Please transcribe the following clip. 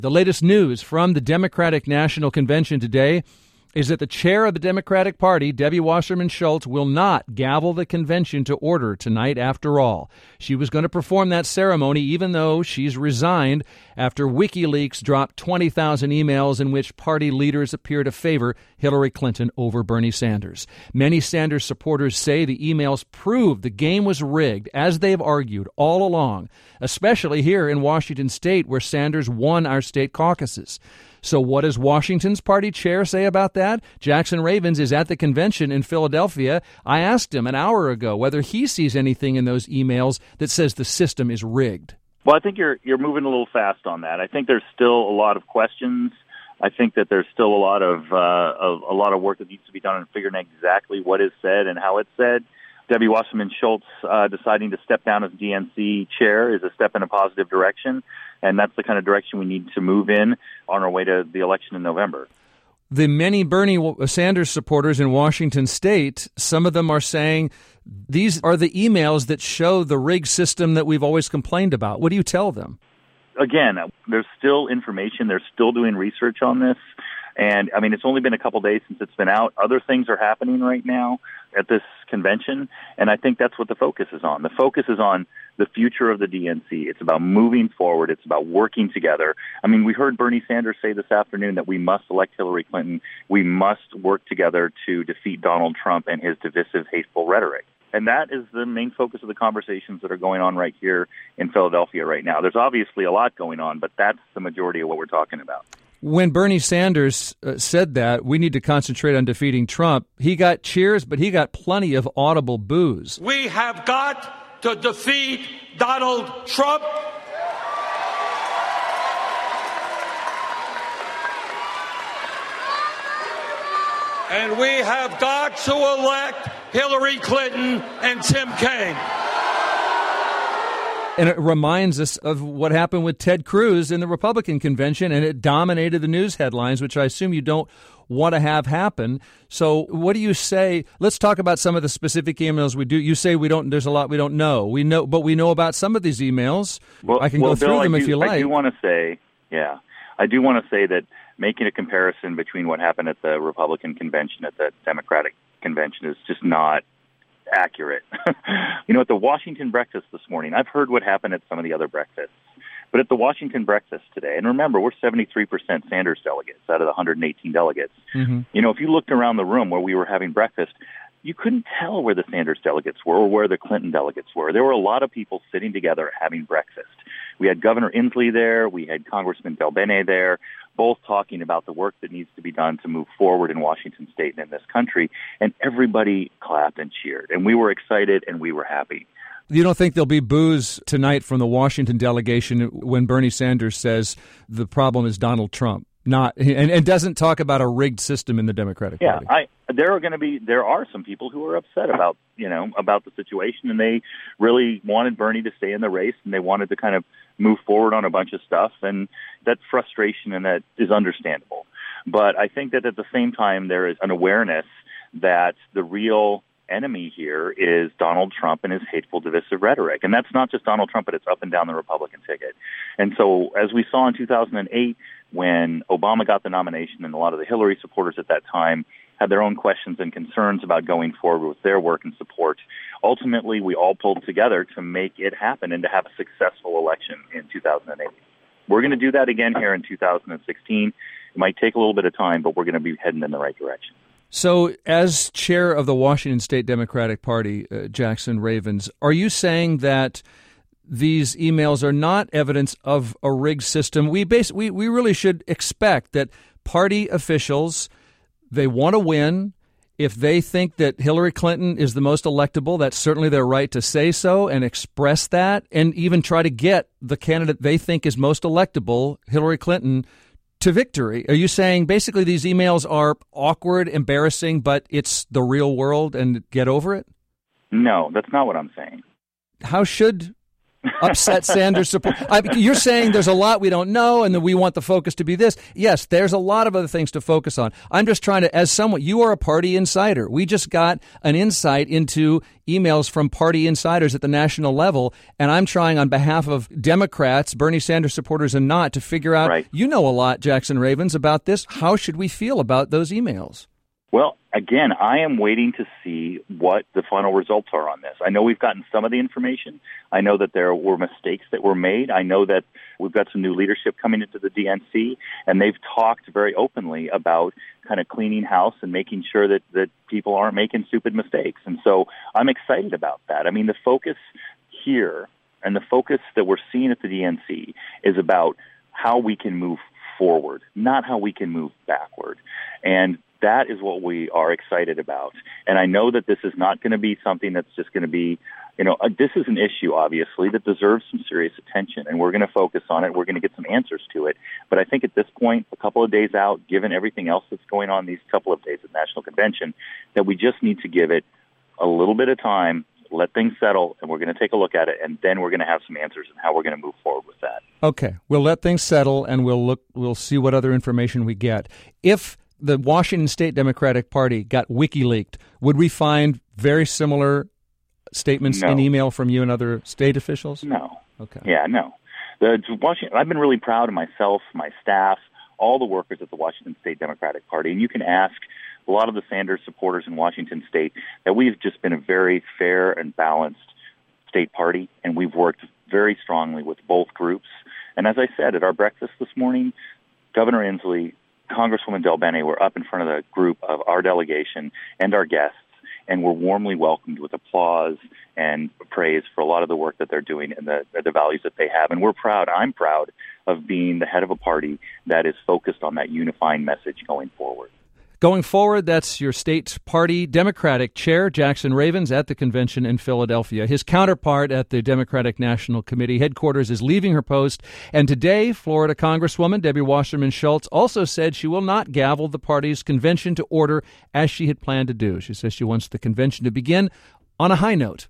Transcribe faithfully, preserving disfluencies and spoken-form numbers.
The latest news from the Democratic National Convention today is that the chair of the Democratic Party, Debbie Wasserman Schultz, will not gavel the convention to order tonight after all. She was going to perform that ceremony even though she's resigned after WikiLeaks dropped twenty thousand emails in which party leaders appear to favor Hillary Clinton over Bernie Sanders. Many Sanders supporters say the emails prove the game was rigged, as they've argued all along, especially here in Washington state where Sanders won our state caucuses. So what does Washington's party chair say about that? Jackson Ravens is at the convention in Philadelphia. I asked him an hour ago whether he sees anything in those emails that says the system is rigged. Well, I think you're you're moving a little fast on that. I think there's still a lot of questions. I think that there's still a lot of, uh, of a lot of work that needs to be done in figuring out exactly what is said and how it's said. Debbie Wasserman Schultz uh, deciding to step down as D N C chair is a step in a positive direction, and that's the kind of direction we need to move in on our way to the election in November. The many Bernie Sanders supporters in Washington state, some of them are saying these are the emails that show the rigged system that we've always complained about. What do you tell them? Again, there's still information. They're still doing research on this. And, I mean, it's only been a couple days since it's been out. Other things are happening right now at this convention, and I think that's what the focus is on. The focus is on the future of the D N C. It's about moving forward. It's about working together. I mean, we heard Bernie Sanders say this afternoon that we must elect Hillary Clinton. We must work together to defeat Donald Trump and his divisive, hateful rhetoric. And that is the main focus of the conversations that are going on right here in Philadelphia right now. There's obviously a lot going on, but that's the majority of what we're talking about. When Bernie Sanders uh, said that we need to concentrate on defeating Trump, he got cheers, but he got plenty of audible boos. We have got to defeat Donald Trump. And we have got to elect Hillary Clinton and Tim Kaine. And it reminds us of what happened with Ted Cruz in the Republican convention, and it dominated the news headlines, which I assume you don't want to have happen. So what do you say? Let's talk about some of the specific emails we do. You say we don't. There's a lot we don't know. We know, but we know about some of these emails. Well, I can well, go through Bill, them I if do, you like. I do want to say, yeah, I do want to say that making a comparison between what happened at the Republican convention at the Democratic convention is just not accurate. You know, at the Washington breakfast this morning, I've heard what happened at some of the other breakfasts, but at the Washington breakfast today, and remember, we're seventy-three percent Sanders delegates out of the one hundred eighteen delegates. Mm-hmm. You know, if you looked around the room where we were having breakfast, you couldn't tell where the Sanders delegates were or where the Clinton delegates were. There were a lot of people sitting together having breakfast. We had Governor Inslee there. We had Congressman Belbene there, both talking about the work that needs to be done to move forward in Washington state and in this country. And everybody clapped and cheered. And we were excited and we were happy. You don't think there'll be boos tonight from the Washington delegation when Bernie Sanders says the problem is Donald Trump, not and, and doesn't talk about a rigged system in the Democratic yeah, Party? Yeah, there are going to be there are some people who are upset about you know about the situation, and they really wanted Bernie to stay in the race, and they wanted to kind of move forward on a bunch of stuff, and that frustration and that is understandable. But I think that at the same time there is an awareness that the real enemy here is Donald Trump and his hateful, divisive rhetoric. And that's not just Donald Trump, but it's up and down the Republican ticket. And so as we saw in two thousand eight, when Obama got the nomination, and a lot of the Hillary supporters at that time had their own questions and concerns about going forward with their work and support, ultimately we all pulled together to make it happen and to have a successful election in two thousand eight. We're going to do that again here in two thousand sixteen. It might take a little bit of time, but we're going to be heading in the right direction. So as chair of the Washington State Democratic Party, uh, Jackson Ravens, are you saying that these emails are not evidence of a rigged system? We base, we, we really should expect that party officials, they want to win. If they think that Hillary Clinton is the most electable, that's certainly their right to say so and express that, and even try to get the candidate they think is most electable, Hillary Clinton, to victory. Are you saying basically these emails are awkward, embarrassing, but it's the real world and get over it? No, that's not what I'm saying. How should upset Sanders support. I, you're saying there's a lot we don't know and that we want the focus to be this. Yes, there's a lot of other things to focus on. I'm just trying to, as someone, you are a party insider. We just got an insight into emails from party insiders at the national level, and I'm trying on behalf of Democrats, Bernie Sanders supporters and not, to figure out, right. You know a lot, Jackson Ravens, about this. How should we feel about those emails? Well, again, I am waiting to see what the final results are on this. I know we've gotten some of the information. I know that there were mistakes that were made. I know that we've got some new leadership coming into the D N C, and they've talked very openly about kind of cleaning house and making sure that, that people aren't making stupid mistakes. And so I'm excited about that. I mean, the focus here and the focus that we're seeing at the D N C is about how we can move forward, not how we can move backward. And that is what we are excited about. And I know that this is not going to be something that's just going to be, you know, uh, this is an issue, obviously, that deserves some serious attention, and we're going to focus on it. We're going to get some answers to it. But I think at this point, a couple of days out, given everything else that's going on these couple of days at National Convention, that we just need to give it a little bit of time, let things settle, and we're going to take a look at it, and then we're going to have some answers on how we're going to move forward with that. Okay. We'll let things settle, and we'll look. We'll see what other information we get. If the Washington State Democratic Party got WikiLeaked, would we find very similar statements no. in email from you and other state officials? No. Okay. Yeah, no. The Washington, I've been really proud of myself, my staff, all the workers at the Washington State Democratic Party, and you can ask a lot of the Sanders supporters in Washington State that we've just been a very fair and balanced state party, and we've worked very strongly with both groups. And as I said at our breakfast this morning, Governor Inslee, Congresswoman Del Bene were up in front of the group of our delegation and our guests, and were warmly welcomed with applause and praise for a lot of the work that they're doing and the, the values that they have. And we're proud, I'm proud, of being the head of a party that is focused on that unifying message going forward. Going forward, that's your state party Democratic chair, Jackson Ravens, at the convention in Philadelphia. His counterpart at the Democratic National Committee headquarters is leaving her post. And today, Florida Congresswoman Debbie Wasserman Schultz also said she will not gavel the party's convention to order as she had planned to do. She says she wants the convention to begin on a high note.